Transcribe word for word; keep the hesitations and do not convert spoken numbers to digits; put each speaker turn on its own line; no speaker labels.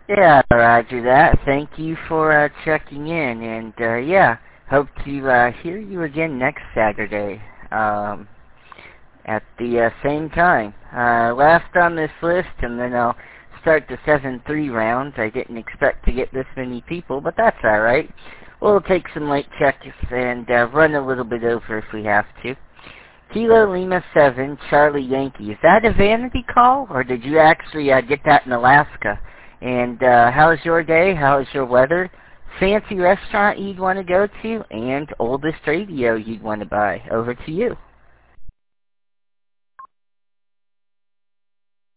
Yeah, roger that. Thank you for uh, checking in, and uh, yeah, hope to uh, hear you again next Saturday um, at the uh, same time. Uh, last on this list, and then I'll start the seven three round. I didn't expect to get this many people, but that's all right. We'll take some late checks and uh, run a little bit over if we have to. Kilo Lima seven, Charlie Yankee. Is that a vanity call, or did you actually uh, get that in Alaska? And uh, how's your day? How's your weather? Fancy restaurant you'd want to go to? And oldest radio you'd want to buy? Over to you.